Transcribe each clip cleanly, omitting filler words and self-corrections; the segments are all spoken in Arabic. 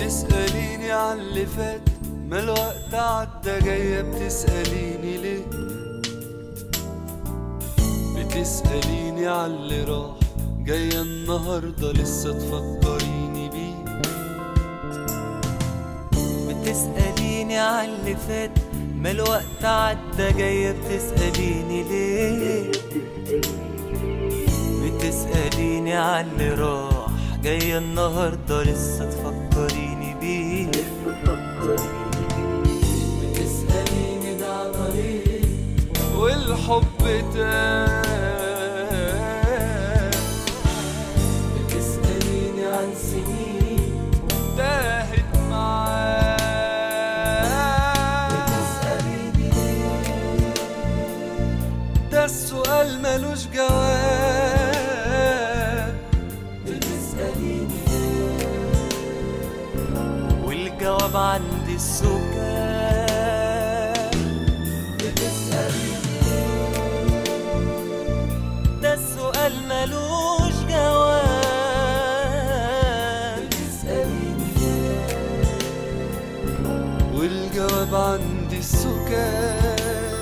بتسأليني عاللي فات، ما الوقت عدى جاية بتسأليني ليه؟ بتسأليني عاللي راح، جاية النهاردة لسه تفكريني بيه. بتسأليني عاللي فات، ما الوقت عدى جاية بتسأليني ليه؟ بتسأليني عاللي راح، جاية النهاردة لسه تفكريني بيه. بتسأليني ده طريق والحب تاه، بتسأليني عن سنين تاهت معاه. بتسأليني ده السؤال ملوش جواب. بتسأليني والجواب عندي السكات. بتسأليني ده السؤال ملوش جواب. بتسأليني والجواب عندي السكات.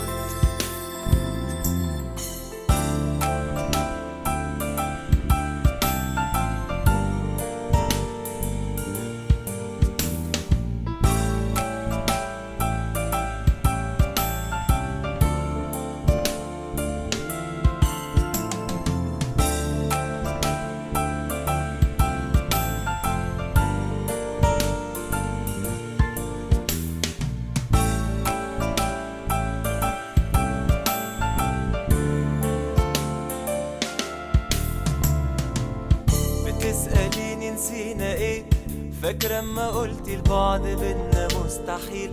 بتسأليني نسينا ايه؟ فاكرة اما قلتي البعد بينا مستحيل،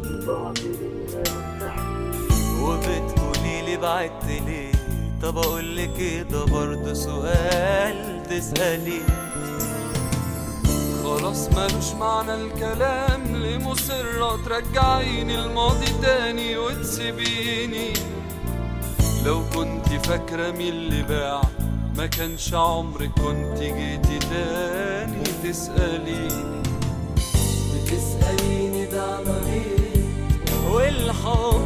وبتقوليلي بعدت ليه؟ طب اقولك ايه؟ ده برضه سؤال تسأليه. خلاص مالوش معنى الكلام، ليه مصرة ترجعيني الماضي تاني وتسيبيني؟ لو كنت فاكرة مين اللي باع، ما كانش عمرك كنت جيتي تاني تسأليني. بتسأليني ده مريض والحب